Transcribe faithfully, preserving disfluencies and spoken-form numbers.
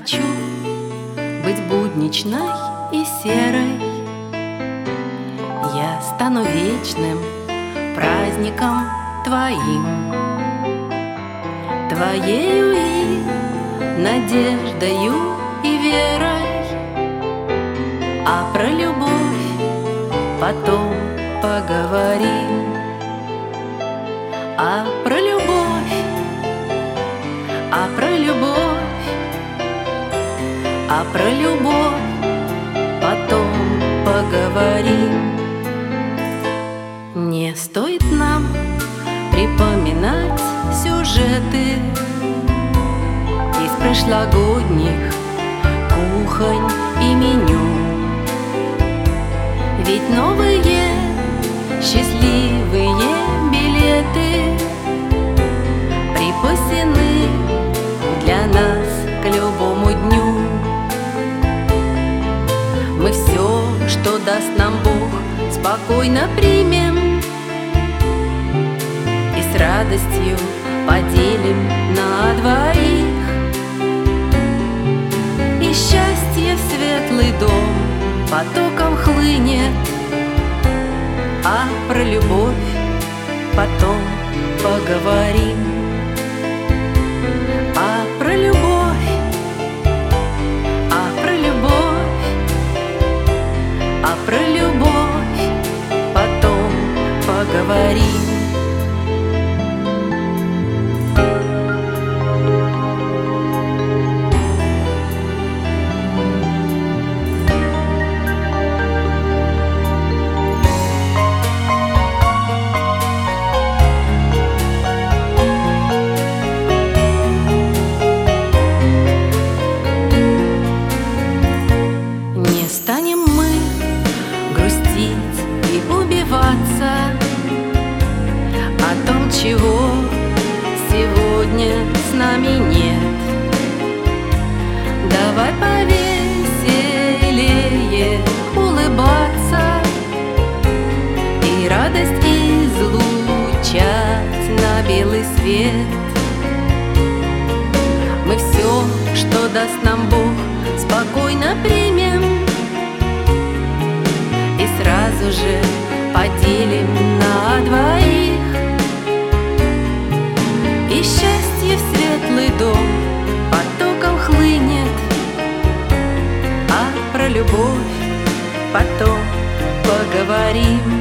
хочу быть будничной и серой. Я стану вечным праздником твоим, твоею и надеждою и верой. А про любовь потом поговорим. А про любовь, а про любовь, а про любовь потом поговорим. Не стоит нам припоминать сюжеты из прошлогодних кухонь и меню. Ведь новые счастливые билеты припасены для нас к любому дню. Мы все, что даст нам Бог, спокойно примем и с радостью поделим на двоих. И счастье в светлый дом потоком хлынет, а про любовь потом поговорим. А про любовь, а про любовь, а про любовь потом поговорим. Станем мы грустить и убиваться о том, чего сегодня с нами нет. Давай повеселее улыбаться и радость излучать на белый свет. Мы все, что даст нам Бог, спокойно примем и сразу же поделим на двоих. И счастье в светлый дом потоком хлынет, а про любовь потом поговорим.